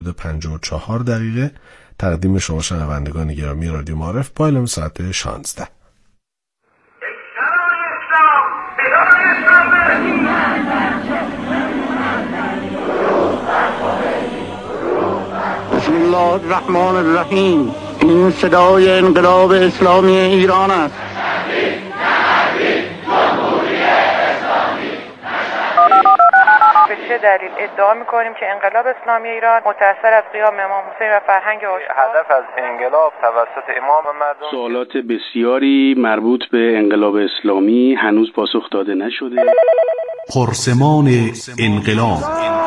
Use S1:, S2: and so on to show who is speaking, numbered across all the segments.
S1: 54 دقیقه تقدیم شما شنوندگان گرامی رادیو معارف با اعلام ساعت 16.
S2: بسم الله الرحمن الرحیم. این صدای انقلاب اسلامی ایران است.
S3: به چه دلیل ادعا می‌کنیم که انقلاب اسلامی ایران متأثر از قیام امام حسین و فرهنگ آشکار؟
S4: هدف از انقلاب توسط امام مردم
S5: سوالات بسیاری مربوط به انقلاب اسلامی هنوز پاسخ داده نشده.
S6: پرسمان انقلاب.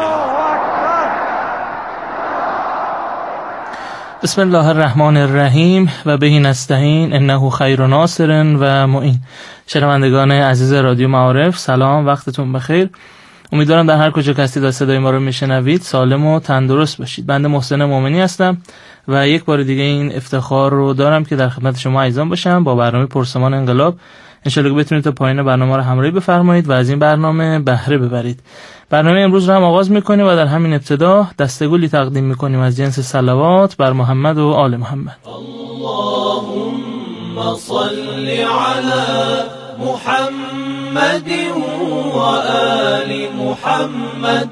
S7: بسم الله الرحمن الرحیم و بهی نستعین انه خیر ناصر و معین. شنوندگان عزیز رادیو معارف، سلام، وقتتون بخیر. امیدوارم در هر کجا که هستید و صدای ما رو میشنوید سالم و تندرست باشید. بنده محسن مومنی هستم و یک بار دیگه این افتخار رو دارم که در خدمت شما عزیزان باشم با برنامه پرسمان انقلاب. انشالله که بتونید تا پایان برنامه رو همراهی بفرمایید و از این برنامه بهره ببرید. برنامه امروز رو هم آغاز میکنیم و در همین ابتدا دستگلی تقدیم میکنیم از جنس صلوات بر محمد و آل محمد.
S8: اللهم صل علی محمد و آل محمد.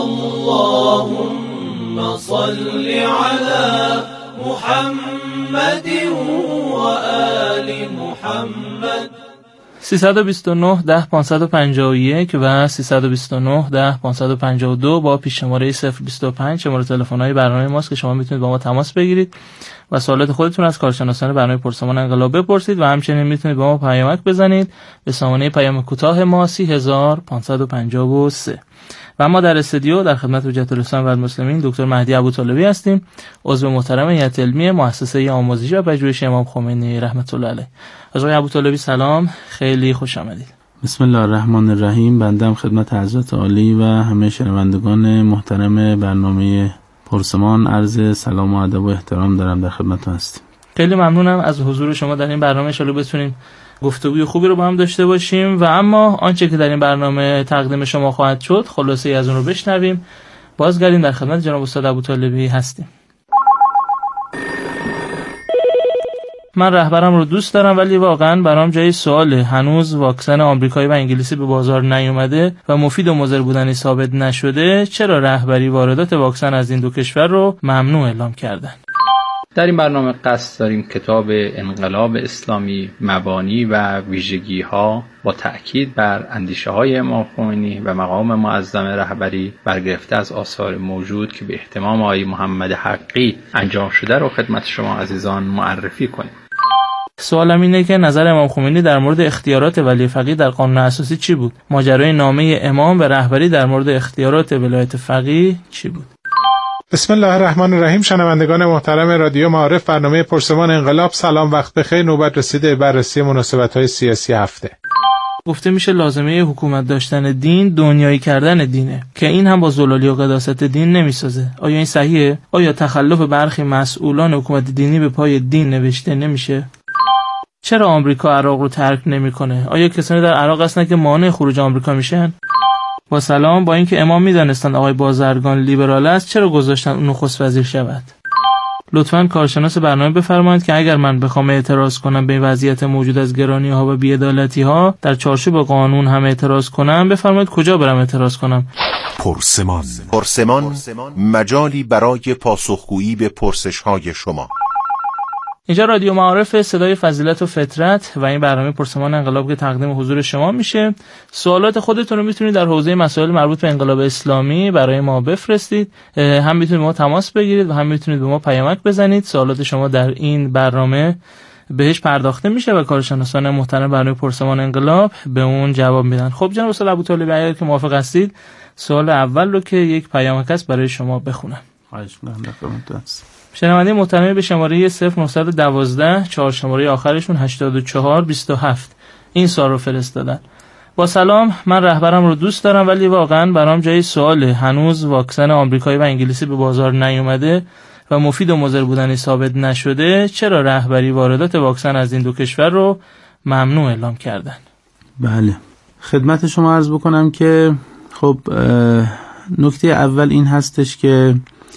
S8: اللهم صل علی محمد و آل محمد.
S7: 329 10 551 و 329 10 552 با پیش شماره 025 شماره تلفن‌های برنامه ماست که شما میتونید با ما تماس بگیرید و سوالات خودتون از کارشناسان برنامه پرسمان انقلاب بپرسید و همچنین میتونید با ما پیامک بزنید به سامانه پیام کوتاه ما 30553. و ما در استودیو در خدمت حجت الاسلام و المسلمین دکتر مهدی ابوطالبی هستیم، عضو محترم هیئت علمی مؤسسه آموزشی و پژوهش امام خمینی رحمت الله علیه. آقای ابوطالبی سلام، خیلی خوش آمدید.
S9: بسم الله الرحمن الرحیم. بنده خدمت حضرت عالی و همه شنوندگان محترم برنامه پرسمان عرض سلام و ادب و احترام دارم، در خدمتتون هستیم.
S7: خیلی ممنونم از حضور شما در این برنامه. ان شاءالله بتونیم گفتگوی خوبی رو با هم داشته باشیم و اما آنچه که در این برنامه تقدیم شما خواهد شد خلاصه از اون رو بشنویم. بازگردیم در خدمت جناب استاد ابوطالبی هستیم. من رهبرم رو دوست دارم ولی واقعا برام جای سواله. هنوز واکسن آمریکایی و انگلیسی به بازار نیومده و مفید و مضر بودنی ثابت نشده. چرا رهبری واردات واکسن از این دو کشور رو ممنوع اعلام کردن؟
S10: در این برنامه قصد داریم کتاب انقلاب اسلامی، مبانی و ویژگی‌ها با تأکید بر اندیشه‌های امام خمینی و مقام معظم رهبری برگرفته از آثار موجود که به اهتمام آقای محمد حقی انجام شده رو خدمت شما عزیزان معرفی کنیم.
S7: سوالم اینه که نظر امام خمینی در مورد اختیارات ولی فقیه در قانون اساسی چی بود؟ ماجرای نامه امام به رهبری در مورد اختیارات ولایت فقیه چی بود؟
S11: بسم الله الرحمن الرحیم. شنوندگان محترم رادیو معارف، برنامه پرسمان انقلاب، سلام، وقت بخیر. نوبت رسیده بررسی مناسبت‌های سیاسی هفته.
S7: گفته میشه لازمه حکومت داشتن دین دنیایی کردن دینه که این هم با زلالی و قداست دین نمیسازه. آیا این صحیحه؟ آیا تخلف برخی مسئولان حکومت دینی به پای دین نوشته نمیشه؟ چرا آمریکا عراق رو ترک نمیکنه؟ آیا کسانی در عراق هستن که مانع خروج آمریکا میشن؟ با سلام، با اینکه امام میدانستند آقای بازرگان لیبرال است چرا گذاشتن اون نخست وزیر شود؟ لطفاً کارشناس برنامه بفرمایید که اگر من بخوام اعتراض کنم به این وضعیت موجود از گرانی‌ها و بی‌عدالتی‌ها در چارچوب قانون هم اعتراض کنم، بفرمایید کجا برم اعتراض کنم؟
S6: پرسمان مجالی برای پاسخگویی به پرسش‌های شما.
S7: اینجا رادیو معارف، صدای فضیلت و فطرت و این برنامه پرسمان انقلاب که تقدیم حضور شما میشه. سوالات خودتون رو میتونید در حوزه مسائل مربوط به انقلاب اسلامی برای ما بفرستید. هم میتونید با ما تماس بگیرید و هم میتونید به ما پیامک بزنید. سوالات شما در این برنامه بهش پرداخته میشه و کارشناسان محترم برنامه پرسمان انقلاب به اون جواب میدن. خب جناب استاد ابوطالبی، اگر که موافق هستید سوال اول رو که یک پیامک است برای شما بخونم.
S9: خواهش می‌کنم، در خدمتتون هستم.
S7: شنونده محترم به شماره 0912 4 شماره آخرشون 8427 این سوال رو فرستادن. با سلام، من رهبرم رو دوست دارم ولی واقعا برام جای سواله. هنوز واکسن آمریکایی و انگلیسی به بازار نیومده و مفید و مضر بودنی ثابت نشده. چرا رهبری واردات واکسن از این دو کشور رو ممنوع اعلام کردن؟
S9: بله، خدمت شما عرض بکنم که خب نکته اول این هستش که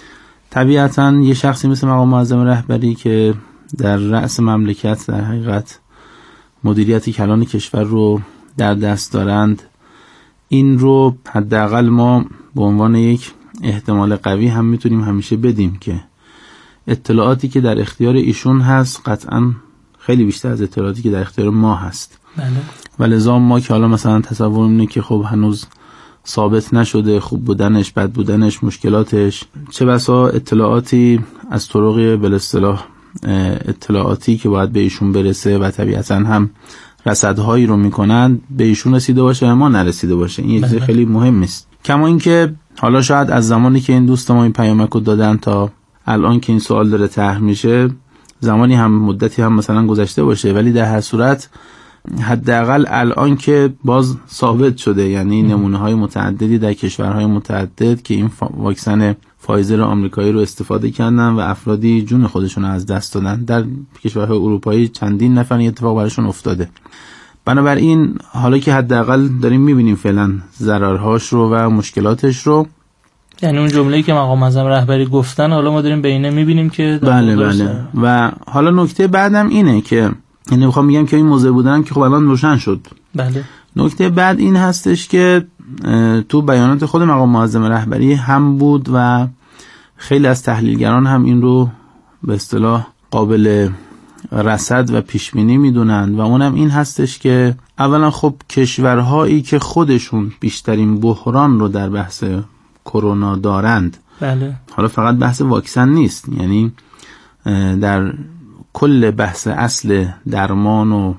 S9: طبیعتاً یه شخصی مثل مقام معظم رهبری که در رأس مملکت در حقیقت مدیریت کلان کشور رو در دست دارند، این رو حداقل ما به عنوان یک احتمال قوی هم میتونیم همیشه بدیم که اطلاعاتی که در اختیار ایشون هست قطعاً خیلی بیشتر از اطلاعاتی که در اختیار ما هست.
S7: بله.
S9: ولذا ما که حالا مثلا تصور اینه که خب هنوز ثابت نشده خوب بودنش، بد بودنش، مشکلاتش، چه بسا اطلاعاتی از طرق به اصطلاح اطلاعاتی که باید به ایشون برسه و طبیعتاً هم رصدهایی رو میکنن به ایشون رسیده باشه ما نرسیده باشه. این چیز خیلی مهم است. کما اینکه حالا شاید از زمانی که این دوست ما این پیامک رو دادن تا الان که این سوال داره طرح میشه زمانی هم مدتی هم مثلا گذشته باشه، ولی در هر صورت حداقل الان که باز ثابت شده، یعنی نمونه‌های متعددی در کشورهای متعدد که این واکسن فایزر آمریکایی رو استفاده کردن و افرادی جون خودشون از دست دادن. در کشورهای اروپایی چندین نفر این اتفاق براشون افتاده. بنابراین حالا که حداقل داریم می‌بینیم فعلا ضررهاش رو و مشکلاتش رو،
S7: یعنی اون جمله‌ای که مقام معظم رهبری گفتن حالا ما داریم بینه می‌بینیم که
S9: بله. و حالا نکته بعدم اینه که یعنی میخوام بگم که این موضوع بودنم که خب الان روشن شد.
S7: بله.
S9: نکته بعد این هستش که تو بیانات خود مقام معظم رهبری هم بود و خیلی از تحلیلگران هم این رو به اصطلاح قابل رصد و پیش بینی میدونن و اونم این هستش که اولا خب کشورهایی که خودشون بیشترین بحران رو در بحث کرونا دارند،
S7: بله،
S9: حالا فقط بحث واکسن نیست، یعنی در کل بحث اصل درمان و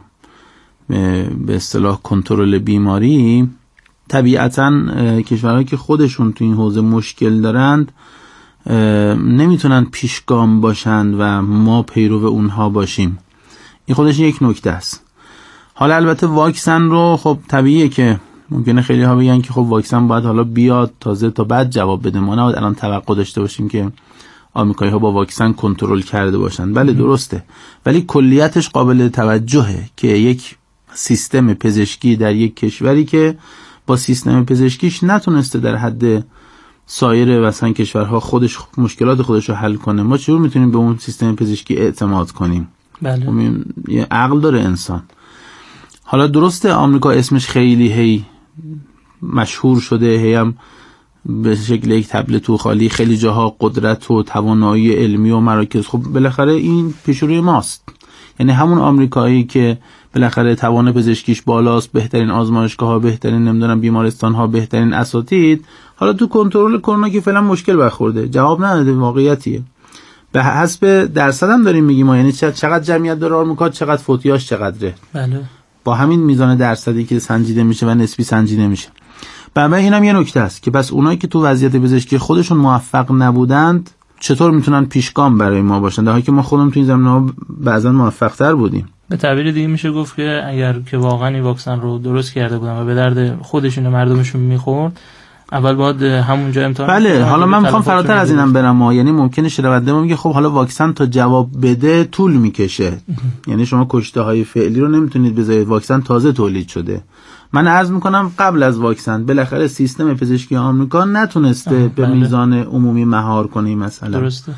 S9: به اصطلاح کنترل بیماری، طبیعتاً کشورهایی که خودشون تو این حوزه مشکل دارند نمیتونن پیشگام باشند و ما پیرو اونها باشیم. این خودش یک نکته است. حالا البته واکسن رو خب طبیعیه که ممکنه خیلی ها بگن که خب واکسن باید حالا بیاد تازه تا بعد جواب بده، ما نباید الان توقع داشته باشیم که آمریکایی ها با واکسن کنترل کرده باشن. بله درسته، ولی کلیتش قابل توجهه که یک سیستم پزشکی در یک کشوری که با سیستم پزشکیش نتونسته در حد سایر مثلا کشورها خودش مشکلات خودش رو حل کنه، ما چطور میتونیم به اون سیستم پزشکی اعتماد کنیم؟
S7: بله.
S9: یه عقل داره انسان. حالا درسته آمریکا اسمش خیلی مشهور شده، هی هم به شکل یک تبل تو خالی خیلی جاها قدرت و توانایی علمی و مراکز، خب بالاخره این پیشروی ماست. یعنی همون آمریکایی که بالاخره توان پزشکیش بالاست، بهترین آزمایشگاه ها، بهترین نمیدونم بیمارستان ها، بهترین اساتید، حالا تو کنترل کرونا که فعلا مشکل برخورده، جواب نداده. واقعیتیه. به حسب درصد هم داریم میگیم ما، یعنی چقدر جمعیت داره آمریکا، چقدر فوتیاش چقدره.
S7: بله.
S9: با همین میزان درصدی که سنجیده میشه و نسبی سنجیده میشه. بنابراین اینم یه نکته است که پس اونایی که تو وضعیت پزشکی خودشون موفق نبودند چطور میتونن پیشگام برای ما باشن، در حالی که ما خودمون تو این زمینه‌ها بعضا موفق تر بودیم.
S7: به تعبیر دیگه میشه گفت که اگر که واقعا این واکسن رو درست کرده بودن و به درد خودشون و مردمشون میخورد، اول باید همونجا امتحان.
S9: بله. حالا من میخوام فراتر از اینم برم، یعنی ممکنه شنونده ما میگه خب حالا واکسن تا جواب بده طول میکشه. یعنی شما کشته های فعلی رو نمیتونید بذارید، واکسن تازه تولید شده. من عرض میکنم قبل از واکسن بالاخره سیستم پزشکی آمریکا نتونسته به میزان عمومی مهار کنه این مسئله.
S7: درسته.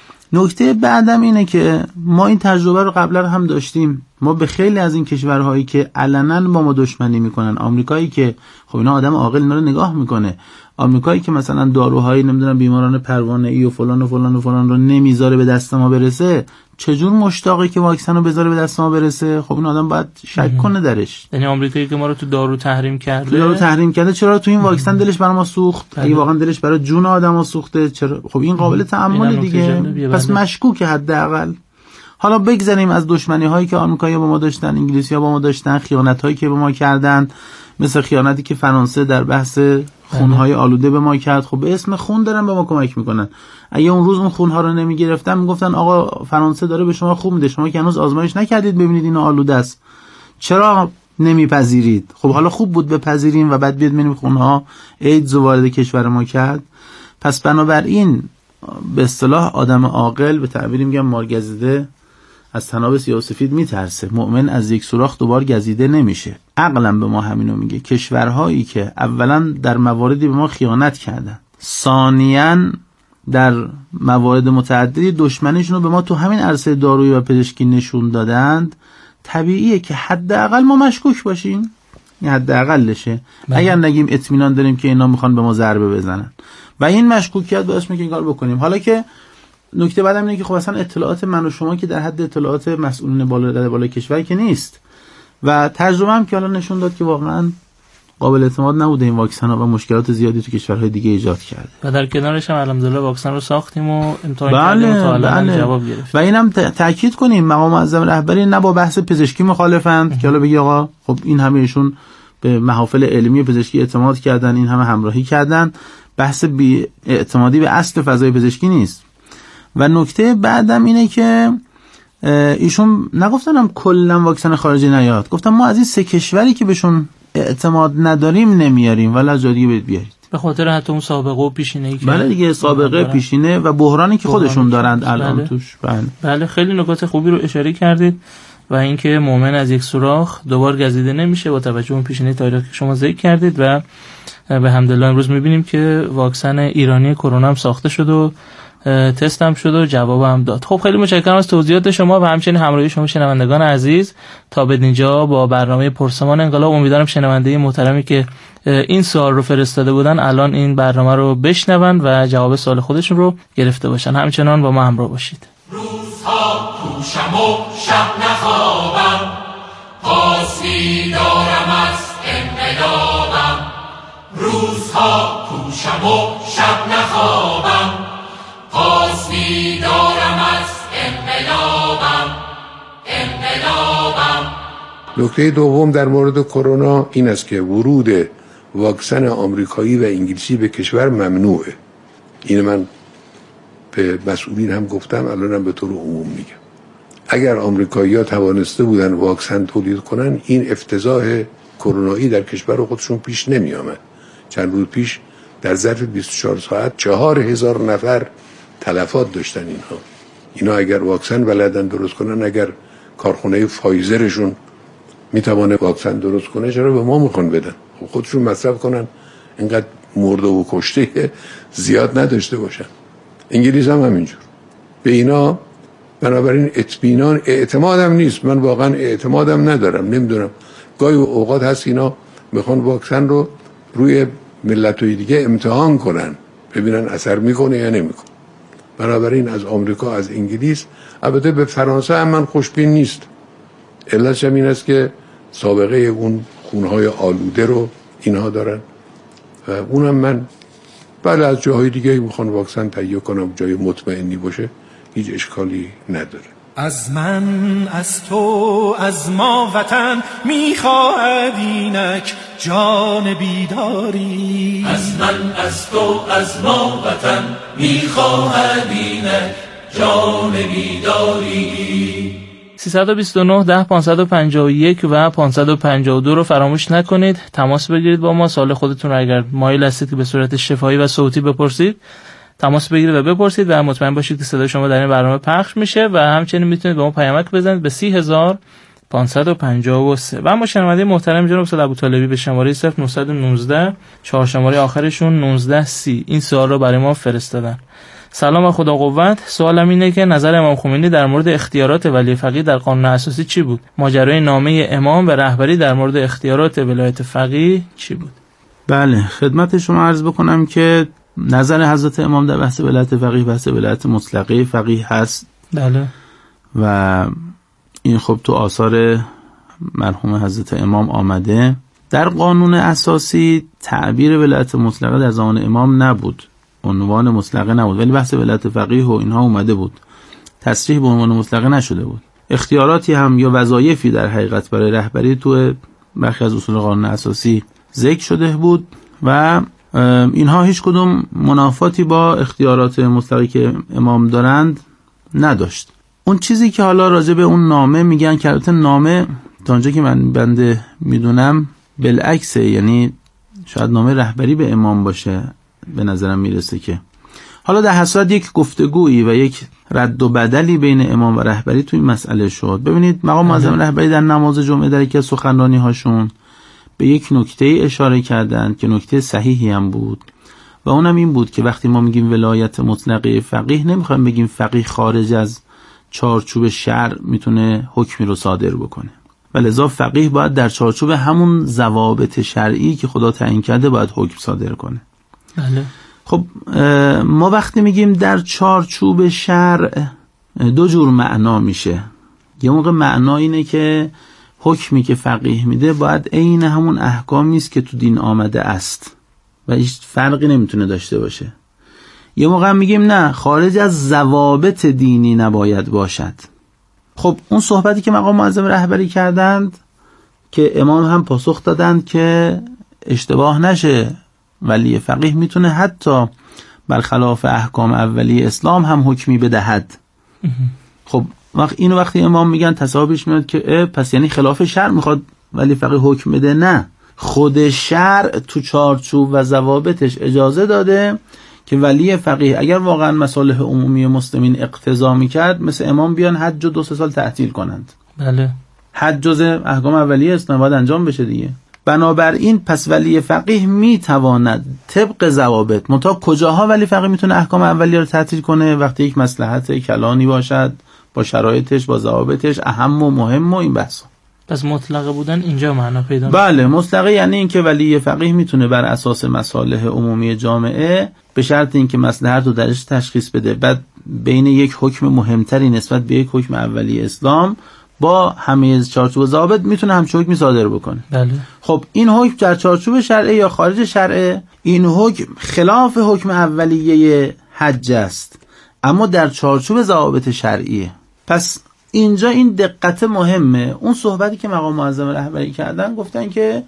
S9: نکته بعدم اینه که ما این تجربه رو قبلا هم داشتیم. ما به خیلی از این کشورهایی که علنا با ما دشمنی میکنن، آمریکایی که خب اینا آدم عاقل اینا رو نگاه میکنه، آمریکایی که مثلا داروهایی نمیدونم بیماران پروانه‌ای و فلان و فلان و فلان رو نمیذاره به دست ما برسه، چجور مشتاقه که واکسن رو بذاره به دست ما برسه؟ خب این آدم باید شک کنه درش.
S7: یعنی آمریکایی که ما رو تو دارو تحریم کرده،
S9: چرا تو این واکسن دلش برای ما سوخت؟ اگه واقعا دلش برای جون آدم‌ها سوخته، چرا؟ خب این قابل تأمل دیگه. پس مشکوکه حداقل. حالا بگذاریم از دشمنی هایی که آمریکایی‌ها با ما داشتن، انگلیسی‌ها با ما داشتن، خیانت هایی که به ما کردن، مثل خیانتی که فرانسه در بحث خونهای آلوده به ما کرد. خب به اسم خون دارن به ما کمک میکنن. اگه اون روز اون خونها رو نمیگرفتن میگفتن آقا فرانسه داره به شما خوب میده، شما که هنوز آزمایش نکردید ببینید اینا آلوده است، چرا نمیپذیرید؟ خب حالا خوب بود بپذیریم و بعد بیاد ببینیم خونها ایدز وارد کشور ما کرد. پس بنابراین به اصطلاح آدم عاقل، به تعبیری میگم مارگزیده، از طناب سیاه و سفید میترسه. مؤمن از یک سوراخ دوبار گزیده نمیشه. عقلم به ما همینو میگه. کشورهایی که اولا در مواردی به ما خیانت کردن، ثانیاً در موارد متعددی دشمنیشون رو به ما تو همین عرصه دارویی و پزشکی نشون دادند، طبیعیه که حداقل ما مشکوک باشیم. این حداقلشه. اگر نگیم اطمینان داریم که اینا میخوان به ما ضربه بزنن و این مشکوکیت باعث میشه این کار بکنیم. حالا که نکته بعدم اینه که خب اصلا اطلاعات من و شما که در حد اطلاعات مسئولین بالای کشور که نیست و تجربه هم که حالا نشون داد که واقعا قابل اعتماد نبوده این واکسن ها و مشکلات زیادی تو کشورهای دیگه ایجاد کرده. و
S7: در کنارش هم الحمدلله واکسن رو ساختیم و امتحان کردیم و تا الان جواب گرفت.
S9: و اینم تاکید کنیم مقام معظم رهبری نه با بحث پزشکی مخالفند که حالا بگی آقا خب این همه ایشون به محافل علمی پزشکی اعتماد کردن، این همه همراهی کردن، بحث بی اعتمادی به اصل فضای پزشکی نیست. و نکته بعدم اینه که ایشون نگفتنم کلا واکسن خارجی نیاد، گفتم ما از این 3 کشوری که بهشون اعتماد نداریم نمیاریم ولی از جای دیگه بیارید،
S7: به خاطر حتی اون سابقه و پیشینه‌ای که
S9: بله دیگه سابقه پیشینه و بحرانی که خودشون دارند الان توش.
S7: بله خیلی نکات خوبی رو اشاره کردید و اینکه مؤمن از یک سوراخ دوبار گزیده نمیشه با توجه به اون پیشینه تاریخی که شما ذکر کردید و به حمدالله امروز میبینیم که واکسن ایرانی کرونا هم ساخته شد و تست هم شد و جواب هم داد. خب خیلی متشکرم از توضیحات شما و همچنین همراهی شما شنوندگان عزیز. تا به اینجا با برنامه پرسمان انقلاب، امیدوارم شنونده محترمی که این سوال رو فرستاده بودن الان این برنامه رو بشنون و جواب سوال خودشون رو گرفته باشن. همچنان با ما همراه باشید.
S8: روزها کوشم و شب نخوابم، پاسی دارم از انقلابم. روزها کوشم و شب نخوابم، پاسی دارم از انقلابم.
S12: نکته دوم در مورد کرونا این است که ورود واکسن آمریکایی و انگلیسی به کشور ممنوعه. این من به مسئولین هم گفتم، الانم به طور عموم میگم. اگر آمریکایی‌ها توانسته بودن واکسن تولید کنن، این افتضاح کرونایی در کشور خودشون پیش نمی آمد. چند روز پیش در ظرف 24 ساعت 4000 نفر تلفات داشتن اینا اگر واکسن بلدن درست کنن، اگر کارخونه فایزرشون میتونه واکسن درست کنه، چرا به ما میخوان بدن؟ خب خودشون مصرف کنن، اینقدر مرده و کشته زیاد نداشته باشن. انگلیس هم همینجور. به اینا بنابراین اعتمادم نیست. من واقعا اعتمادم ندارم. نمیدونم، گاهی اوقات هست اینا میخوان واکسن رو روی ملت‌های دیگه امتحان کنن ببینن اثر میکنه یا نمیکنه. بنابراین از آمریکا، از انگلیس، البته به فرانسه هم من خوشبین نیست. علتش هم این است که سابقه اون خونهای آلوده رو اینها دارن و اونم من بله از جاهای دیگه میخوان واکسن تهیه کنم، جای مطمئنی باشه، هیچ اشکالی نداره.
S8: از من، از تو، از ما وطن میخواهد اینک جان بیداری. از من، از تو، از ما وطن میخواهد اینک جان بیداری.
S7: 329 10 551 و 552 رو فراموش نکنید. تماس بگیرید با ما. سوال خودتون رو اگر مایل هستید که به صورت شفاهی و صوتی بپرسید، تماس بگیرید و بپرسید و مطمئن باشید که صدای شما در این برنامه پخش میشه و همچنین میتونید به ما پیامک بزنید به 30553. و اما شنونده محترم جناب استاد ابوطالبی به شماره 0919 4 شماره آخرشون 1930 این سوال رو برای ما فرستادن. سلام و خدا قوت. سوالم اینه که نظر امام خمینی در مورد اختیارات ولی فقیه در قانون اساسی چی بود؟ ماجرای نامه امام به رهبری در مورد اختیارات ولایت فقیه چی بود؟
S9: بله، خدمت شما عرض بکنم که نظر حضرت امام در بحث ولایت فقیه بحث ولایت مطلقه فقیه هست.
S7: بله.
S9: و این خب تو آثار مرحوم حضرت امام آمده. در قانون اساسی تعبیر ولایت مطلقه در زمان امام نبود، عنوان مطلقه نبود، ولی بحث ولایت فقیه و اینها اومده بود، تصریح به عنوان مطلقه نشده بود. اختیاراتی هم یا وظایفی در حقیقت برای رهبری تو برخی از اصول قانون اساسی ذکر شده بود و اینها هیچ کدوم منافاتی با اختیارات مطلقی که امام دارند نداشت. اون چیزی که حالا راجع به اون نامه میگن که البته نامه تا اونجا که من بنده میدونم بالعکسه، یعنی شاید نامه رهبری به امام باشه، به نظرم میرسه که حالا در حسرت یک گفتگویی و یک رد و بدلی بین امام و رهبری توی این مسئله شد. ببینید مقام معظم رهبری در نماز جمعه در یکی از سخنرانی هاشون به یک نکته اشاره کردند که نکته صحیحی هم بود و اونم این بود که وقتی ما میگیم ولایت مطلقه فقیه، نمیخوایم بگیم فقیه خارج از چارچوب شرع میتونه حکمی رو صادر بکنه، ولذا فقیه باید در چارچوب همون ضوابط شرعی که خدا تعیین کرده باید حکم صادر کنه.
S7: بله.
S9: خب ما وقتی میگیم در چارچوب شرع دو جور معنا میشه. یه موقع معنا اینه که حکمی که فقیه میده باید عین همون احکامی است که تو دین آمده است و هیچ فرقی نمیتونه داشته باشه. یه موقع میگیم نه، خارج از ضوابط دینی نباید باشد. خب اون صحبتی که مقام معظم رهبری کردند که امام هم پاسخ دادند که اشتباه نشه، ولی فقیه میتونه حتی برخلاف احکام اولی اسلام هم حکمی بدهد. خب وقتی امام میگن تصاحبش میاد که پس یعنی خلاف شرع میخواد ولی فقیه حکم بده. نه، خود شرع تو چارچوب و ضوابطش اجازه داده که ولی فقیه اگر واقعا مصالح عمومی مسلمین اقتضا میکرد مثل امام بیان حج 2-3 سال تعطیل کنند.
S7: بله.
S9: حج جزء احکام اولیه است، باید انجام بشه دیگه. بنابراین پس ولی فقیه میتواند طبق ضوابط، منتها کجاها ولی فقیه میتونه احکام اولیه رو تعطیل کنه؟ وقتی یک مصلحت کلانی باشد با شرایطش با ضوابطش اهم و مهم و این بحثا.
S7: پس مطلقه بودن اینجا معنا پیدا میکنه.
S9: بله، مطلقه یعنی اینکه ولی فقیه میتونه بر اساس مصالح عمومی جامعه به شرط اینکه مصلحت رو درش تشخیص بده، بعد بین یک حکم مهمتری نسبت به یک حکم اولی اسلام با همه چارچوب ضوابط میتونه همچین حکمی صادر بکنه.
S7: بله.
S9: خب این حکم در چارچوب شرعه یا خارج شرعه؟ این حکم خلاف حکم اولیه حج است اما در چارچوب ضوابط شرعیه. پس اینجا این دقت مهمه. اون صحبتی که مقام معظم رهبری کردن گفتن که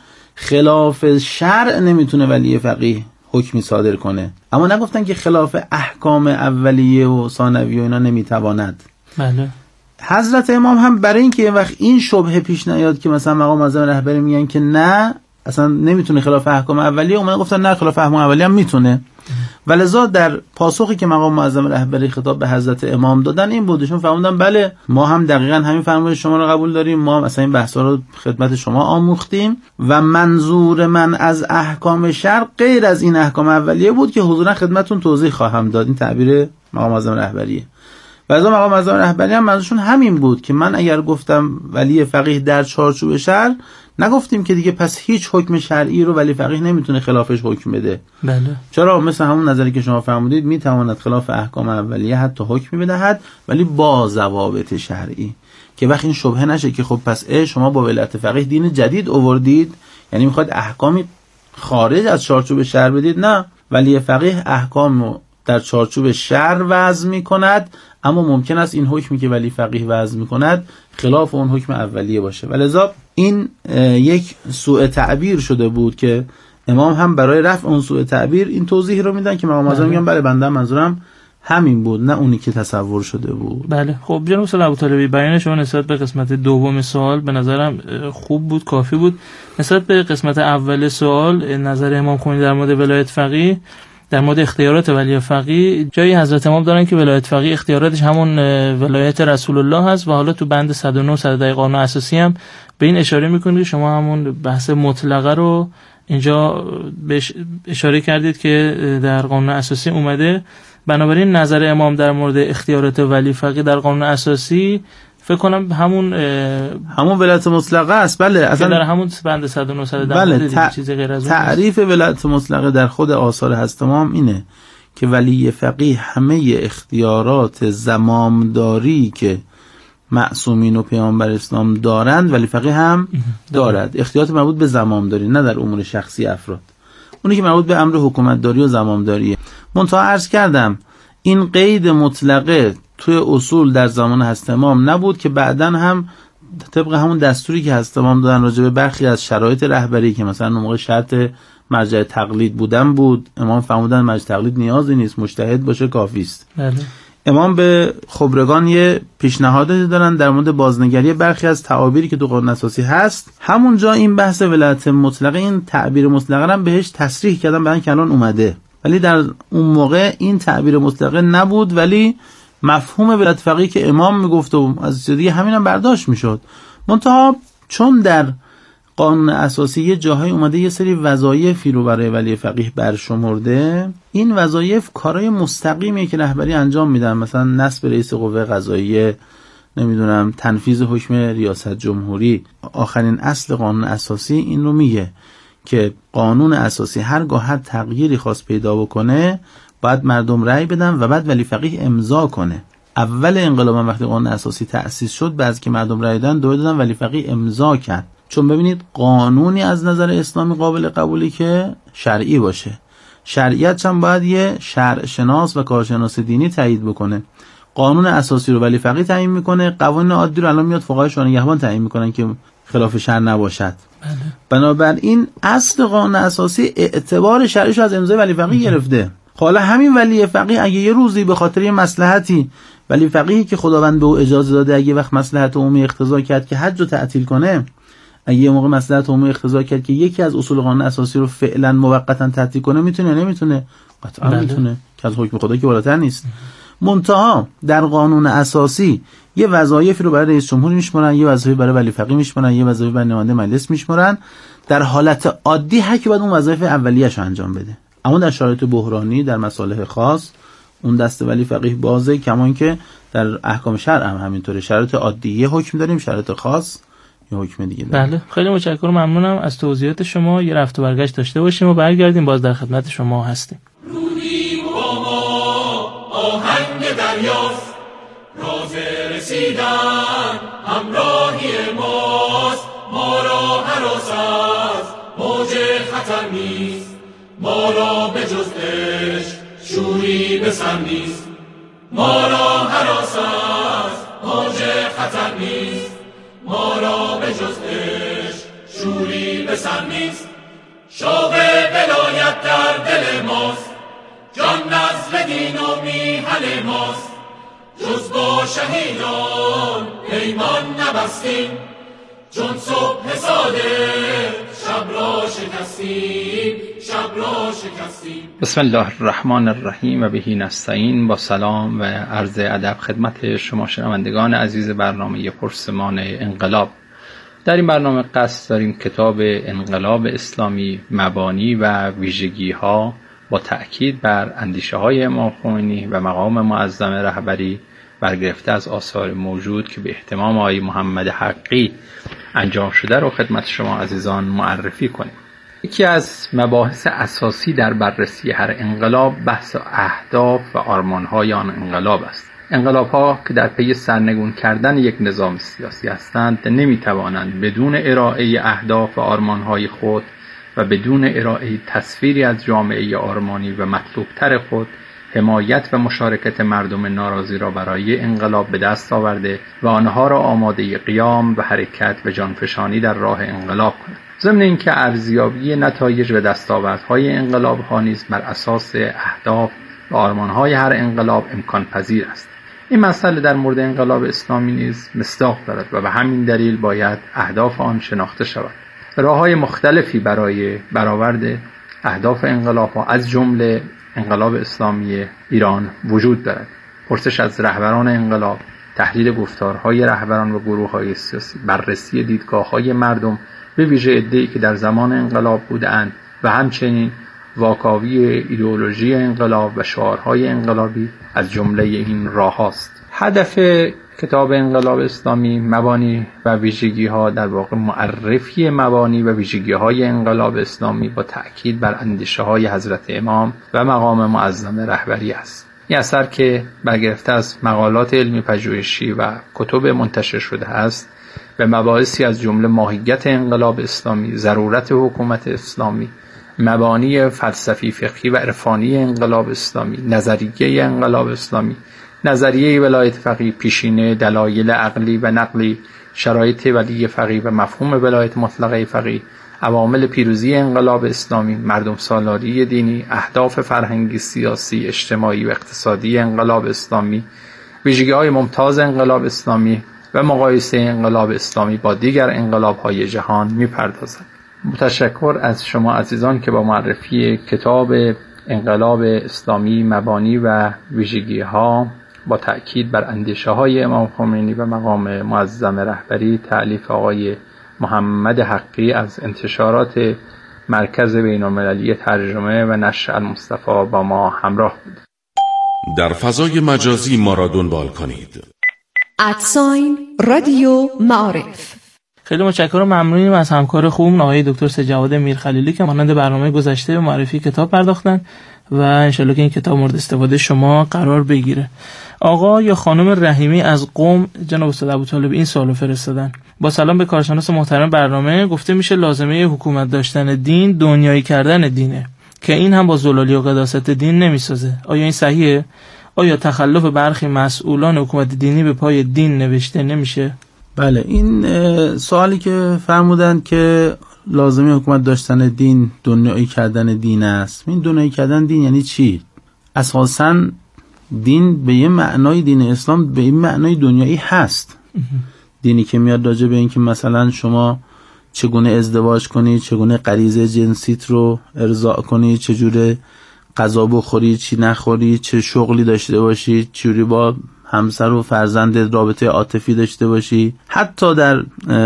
S9: خلاف شرع نمیتونه ولی فقیه حکمی صادر کنه، اما نگفتن که خلاف احکام اولیه و ثانویه و اینا نمیتواند.
S7: بله.
S9: حضرت امام هم برای اینکه یه وقت این شبهه پیش نیاد که مثلا مقام معظم رهبری میگن که نه اصلا نمیتونه خلاف احکام اولیه، اومدن گفتن نه خلاف احکام اولیه هم میتونه. ولذا در پاسخی که مقام معظم رهبری خطاب به حضرت امام دادن این بودشون فهمیدن بله ما هم دقیقاً همین فرمایش شما رو قبول داریم، ما هم اصلا این بحثا رو خدمت شما آموختیم و منظور من از احکام شرع غیر از این احکام اولیه بود که حضورا خدمتتون توضیح خواهم داد. این تعبیر مقام معظم رهبریه. ولذا مقام معظم رهبری هم منظورشون همین بود که من اگر گفتم ولی فقیه در چارچوب شرع، نگفتیم که دیگه پس هیچ حکم شرعی رو ولی فقیه نمیتونه خلافش حکم بده.
S7: بله.
S9: چرا؟ مثل همون نظری که شما فرمودید میتواند خلاف احکام اولیه حتی حکمی بدهد ولی با ضوابط شرعی، که وقت این شبهه نشه که خب پس شما با ولایت فقیه دین جدید آوردید، یعنی میخواد احکامی خارج از چارچوب شرع بدید. نه، ولی فقیه احکام در چارچوب شرع وضع میکند، اما ممکن است این حکمی که ولی فقیه وضع میکند خلاف اون حکم اولیه باشه. ولذا این یک سوء تعبیر شده بود که امام هم برای رفع اون سوء تعبیر این توضیح رو میدن که مقام معظم میگن بله بنده منظورم همین بود، نه اونی که تصور شده بود.
S7: بله. خب جناب صلی ابوطالبی، بیان شما نسبت به قسمت دوم سوال به نظرم خوب بود، کافی بود. نسبت به قسمت اول سوال، نظر امام خمینی در مورد ولایت فقیه، در مورد اختیارات ولی فقیه، جایی حضرت امام دارن که ولایت فقیه اختیاراتش همون ولایت رسول الله هست و حالا تو بند 109 قانون اساسی هم به این اشاره میکنید که شما همون بحث مطلقه رو اینجا بهش اشاره کردید که در قانون اساسی اومده. بنابراین نظر امام در مورد اختیارات ولی فقیه در قانون اساسی فکر کنم همون ولایت مطلقه است. بله، اصلا در همون بند 109
S9: بله.
S7: چیزی غیر از اون
S9: تعریف ولایت مطلقه در خود آثار حضرت امام اینه که ولی فقیه همه اختیارات زمامداری که معصومین و پیامبر اسلام دارند ولی فقیه هم دارد. اختیارات مربوط به زمامداری، نه در امور شخصی افراد، اونی که مربوط به امر حکومتداری و زمامداریه. منتها عرض کردم این قید مطلقه توی اصول در زمان حضرت امام نبود که بعداً هم طبق همون دستوری که حضرت امام دادن راجع به برخی از شرایط رهبری که مثلا موقع شرط مرجع تقلید بودن بود، امام فرمودن مرجع تقلید نیازی نیست، مجتهد باشه کافی است.
S7: بله.
S9: امام به خبرگان یه پیشنهادی دارن در مورد بازنگری برخی از تعابیری که تو قانون اساسی هست. همونجا این بحث ولایت مطلقه، این تعبیر مطلقه هم بهش تصریح کردن، بعدن که الان اومده، ولی در اون موقع این تعبیر مطلقه نبود، ولی مفهوم ولایت فقیه که امام میگفت و از دیگه همین هم برداشت میشد. منتها چون در قانون اساسی یه جاهای اومده یه سری وظایفی رو برای ولی فقیه برشمرده. این وظایف کارهای مستقیمیه که رهبری انجام میدن، مثلا نصب رئیس قوه قضاییه، نمیدونم تنفیذ حکم ریاست جمهوری. آخرین اصل قانون اساسی این رو میگه که قانون اساسی هرگاه هر تغییری خواست پیدا بکنه باید مردم رأی بدن و بعد ولی فقیه امضا کنه. اول انقلاب وقتی قانون اساسی تأسیس شد، بعد که مردم رأی دادن دادن ولی فقیه امضا کرد، چون ببینید قانونی از نظر اسلامی قابل قبولی که شرعی باشه. شرعیت هم باید یه شرع شناس و کارشناس دینی تایید بکنه. قانون اساسی رو ولی فقیه تعیین میکنه، قوانین عادی رو الان میاد فقهای شورای نگهبان تعیین میکنن که خلاف شرع نباشد. بنابراین اصل قانون اساسی اعتبار شرعیش از امضای ولی فقیه گرفته. حالا همین ولی فقیه اگه یه روزی به خاطر یه مصلحتی، ولی فقیهی که خداوند به او اجازه داده اگه وقت مصلحت عمومی اقتضا کرد که حج رو تعطیل کنه، اگه یه موقع مصلحت عمومی اقتضا کرد که یکی از اصول قانون اساسی رو فعلا موقتا تعطیل کنه، میتونه یا نمیتونه؟ قطعا میتونه، که از حکم خدا که بالاتر نیست. منتها در قانون اساسی یه وظایفی رو برای رئیس جمهور میشمارن، یه وظایف برای ولی فقیه میشمارن، یه وظایف برای نماینده مجلس میشمارن. در حالت عادی هر کی باید اون وظایف اولیه‌اش انجام بده، اما در شرایط بحرانی در مصالح خاص اون دست ولی فقیه بازه. کما اینکه در احکام شرع هم همینطوره، شرایط عادی یه حکم داریم، شرایط خاص یه حکم دیگه داریم.
S7: بله، خیلی متشکرم، ممنونم از توضیحات شما. یه رفت و برگشت داشته باشیم و برگردیم، باز در خدمت شما هستیم.
S8: آهنگ دریاست، راز رسیدن همراهی ماست، ما را هراس از موج خطر نیست، ما را به جز عشق شوری به سر نیست، ما را هراس از موج خطر نیست، ما را به جز عشق شوری به سر نیست. شوق ولایت در دل ماست، جان نزل دین و میهن ماست، جز با شهیدان پیمان نبستیم، چون صبح صادق شب را شکستیم، شب را شکستیم.
S10: بسم الله الرحمن الرحیم و بهی نستعین. با سلام و عرض ادب خدمت شما شنوندگان عزیز برنامه پرسمان انقلاب. در این برنامه قصد داریم کتاب انقلاب اسلامی، مبانی و ویژگی ها با تأکید بر اندیشه های امام خمینی و مقام معظم رهبری برگرفته از آثار موجود که به اهتمام آقای محمد حقی انجام شده رو خدمت شما عزیزان معرفی کنیم. یکی از مباحث اساسی در بررسی هر انقلاب بحث اهداف و آرمان‌های آن انقلاب است. انقلاب‌ها که در پی سرنگون کردن یک نظام سیاسی هستند نمی‌توانند بدون ارائه اهداف و آرمان‌های خود و بدون ارائه تصویری از جامعه آرمانی و مطلوبتر خود حمایت و مشارکت مردم ناراضی را برای انقلاب به دست آورده و آنها را آماده قیام و حرکت و جانفشانی در راه انقلاب کند. ضمن اینکه ارزیابی نتایج و دستاوردهای انقلاب‌ها نیز بر اساس اهداف و آرمان‌های هر انقلاب امکان پذیر است. این مسئله در مورد انقلاب اسلامی نیز مصداق دارد و به همین دلیل باید اهداف آن شناخته شود. راه‌های مختلفی برای برآورد اهداف انقلاب‌ها از جمله انقلاب اسلامی ایران وجود دارد. پرسش از رهبران انقلاب، تحلیل گفتارهای رهبران و گروه‌های سیاسی، بررسی دیدگاه‌های مردم به ویژه عده‌ای که در زمان انقلاب بودند و همچنین واکاوی ایدئولوژی انقلاب و شعارهای انقلابی از جمله این راه‌هاست. هدف کتاب انقلاب اسلامی، مبانی و ویژگی‌ها در واقع معرفی مبانی و ویژگی‌های انقلاب اسلامی با تأکید بر اندیشه‌های حضرت امام و مقام معظم رهبری است. این اثر که برگرفته از مقالات علمی پژوهشی و کتب منتشر شده است به مباحثی از جمله ماهیت انقلاب اسلامی، ضرورت حکومت اسلامی، مبانی فلسفی، فقهی و عرفانی انقلاب اسلامی، نظریه انقلاب اسلامی، نظریه ولایت فقیه، پیشینه دلایل عقلی و نقلی، شرایط ولی فقیه و مفهوم ولایت مطلقه فقیه، عوامل پیروزی انقلاب اسلامی، مردم سالاری دینی، اهداف فرهنگی، سیاسی، اجتماعی و اقتصادی انقلاب اسلامی، ویژگی‌های ممتاز انقلاب اسلامی و مقایسه انقلاب اسلامی با دیگر انقلاب‌های جهان می‌پردازد. متشکر از شما عزیزان که با معرفی کتاب انقلاب اسلامی، مبانی و ویژگی‌ها با تأکید بر اندیشه‌های امام خمینی و مقام معظم رهبری تألیف آقای محمد حقی از انتشارات مرکز بین‌المللی ترجمه و نشر المصطفی با ما همراه بود.
S13: در فضای مجازی ما را دنبال کنید.
S14: رادیو معارف.
S7: خیلی متشکرم و ممنونیم از همکار خوبم آقای دکتر سجاد میرخلیلی که مانند برنامه گذشته به معرفی کتاب پرداختن و انشالله که این کتاب مورد استفاده شما قرار بگیره. آقا یا خانم رحیمی از قم جناب استاد ابوطالب این سوالو فرستادن: با سلام به کارشناس محترم برنامه، گفته میشه لازمه حکومت داشتن دین دنیایی کردن دینه که این هم با زلالی و قداست دین نمیسازه. آیا این صحیحه؟ آیا تخلف برخی مسئولان حکومت دینی به پای دین نوشته نمیشه؟
S9: بله، این سوالی که فرمودن که لازمه حکومت داشتن دین دنیایی کردن دین است. این دنیایی کردن دین یعنی چی؟ اساساً دین به یه معنای دین اسلام به این معنای دنیایی هست. دینی که میاد راجع به این که مثلا شما چگونه ازدواج کنی، چگونه غریزه جنسیت رو ارضاء کنی، چجوره غذا بخوری، چی نخوری، چه شغلی داشته باشی، چجوری با همسر و فرزند رابطه عاطفی داشته باشی. حتی در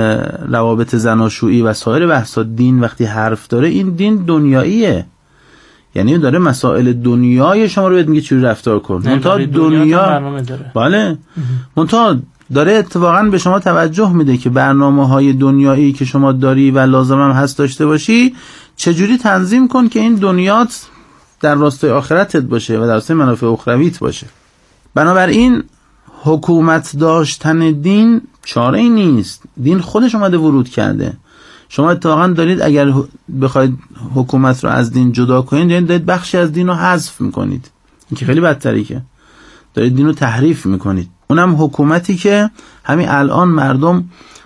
S9: روابط زناشویی و سایر بحثا دین وقتی حرف داره، این دین دنیاییه، یعنی داره مسائل دنیای شما رو بهت میگه چجوری رفتار کن. منتها دنیا بله، منتها داره اتفاقا به شما توجه میده که برنامه‌های دنیایی که شما داری و لازم هم هست داشته باشی چجوری تنظیم کن که این دنیات در راستای آخرتت باشه و در راستای منافع اخرویت باشه. بنابراین حکومت داشتن دین چاره ای نیست، دین خودش اومده ورود کرده. شما اتفاقا دارید اگر بخواید حکومت رو از دین جدا کنید، یعنی دارید بخشی از دین رو حذف میکنید. این که خیلی بدتره، که دارید دین رو تحریف میکنید. اونم حکومتی که همین الان مردم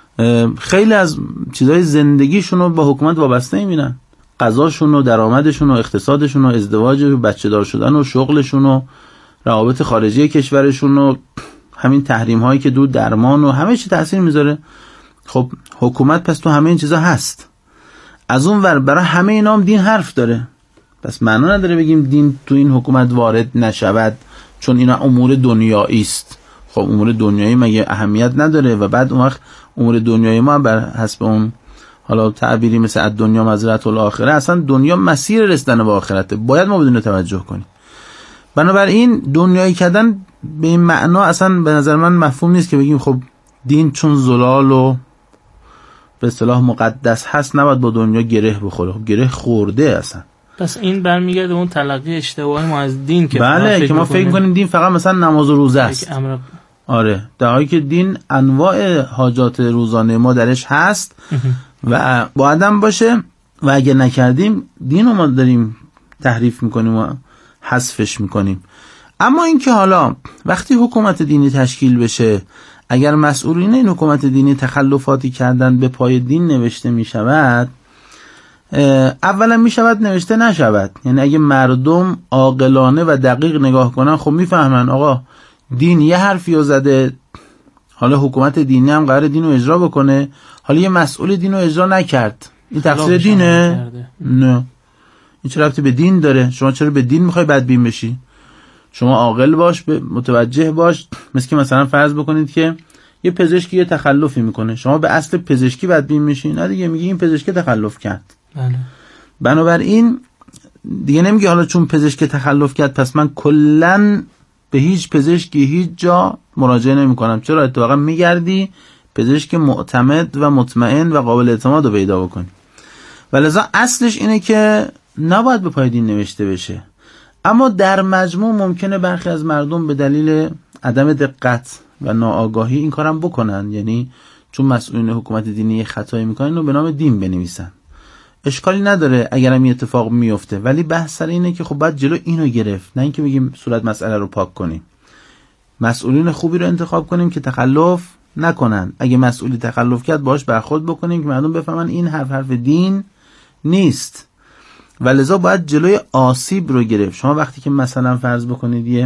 S9: خیلی از چیزای زندگیشون رو با حکومت وابسته میبینن، غذاشون و درآمدشون و اقتصادشون و ازدواج و بچه دار شدن و شغلشون و روابط خارجی کشورشون و همین تحریم هایی که دو درمان و همه چی تأثیر میذاره. خب حکومت پس تو همه این چیزا هست. از اون ور برای همه اینا هم دین حرف داره، پس معنا نداره بگیم دین تو این حکومت وارد نشود چون اینا امور دنیایی است. خب امور دنیایی مگه اهمیت نداره؟ و بعد اون وقت امور دنیایی ما بر حسب اون حالا تعبیری مثل دنیا مزرعه الاخره، اصلا دنیا مسیر رسیدن به آخرته، باید ما بدون توجه کنیم. بنابراین دنیایی کردن به این معنا اصلا به نظر من مفهوم نیست که بگیم خب دین چون زلال و به اصطلاح مقدس هست نباید با دنیا گره بخوره. خب گره خورده اصلا.
S7: پس این برمیگرده اون تلقی اشتباهی ما از دین که
S9: بله که ما فکر کنیم دین فقط مثلا نماز و روزه است. آره، در حالی که دین انواع حاجات روزانه ما درش هست و با آدم باشه و اگه نکردیم دین رو ما داریم تحریف میکنیم و حذفش میکنیم. اما اینکه حالا وقتی حکومت دینی تشکیل بشه، اگر مسئولین این حکومت دینی تخلفاتی کردن به پای دین نوشته میشود، اولا میشود نوشته نشود. یعنی اگه مردم عاقلانه و دقیق نگاه کنن خب میفهمن آقا دین یه حرفی رو زده، حالا حکومت دینی هم قراره دین رو اجرا بکنه، حالا یه مسئول دین رو اجرا نکرد، این تقصیر دینه؟ نه، این چه ربطی به دین داره؟ شما چرا به دین میخوای بدبین بشی؟ شما عاقل باش، متوجه باش. مثلا فرض بکنید که یه پزشکی یه تخلفی میکنه، شما به اصل پزشکی بدبین میشی؟ نه دیگه، میگی این پزشک تخلف کرد.
S7: بله.
S9: بنابراین دیگه نمیگی حالا چون پزشک تخلف کرد پس من کلن به هیچ پزشکی هیچ جا مراجعه نمی کنم. چرا؟ اتفاقا میگردی پزشک معتمد و مطمئن و قابل اعتماد رو پیدا بکنی. ولذا اصلش اینه که نباید به پای دین نوشته بشه. اما در مجموع ممکنه برخی از مردم به دلیل عدم دقت و ناآگاهی این کارم بکنن، یعنی چون مسئولین حکومت دینی خطایی میکنن و به نام دین بنویسن. اشکالی نداره اگرم این اتفاق میفته، ولی بحث سر اینه که خب باید جلو اینو گرفت، نه اینکه بگیم صورت مسئله رو پاک کنیم. مسئولین خوبی رو انتخاب کنیم که تخلف نکنن. اگه مسئولی تخلف کرد باهاش برخورد بکنیم که مردم بفهمن این حرف دین نیست. ولذا باید جلوی آسیب رو گرفت. شما وقتی که مثلا فرض بکنید یه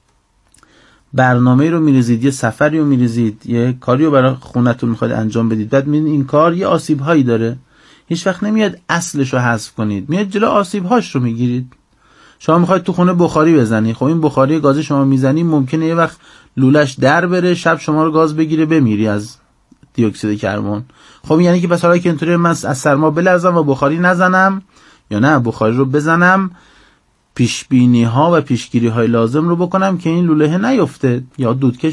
S9: برنامه رو میریزید، یه سفری رو میریزید، یه کاری رو برای خونتون میخواید انجام بدید، بعد میبینید این کار یه آسیب هایی داره، هیچ وقت نمیاد اصلش رو حذف کنید، میاد جلو آسیب هاش رو میگیرید. شما میخواید تو خونه بخاری بزنی، خب این بخاری گاز شما میزنی ممکنه یه وقت لولش در بره، شب شما رو گاز بگیره بمیری از دی اکسید کربن. خب یعنی که پس حالا که اینطوری من از سرما بلرزم و بخاری نزنم یا نه بخاری رو بزنم، پیشبینی ها و پیشگیری های لازم رو بکنم که این لوله نیفته یا دودکش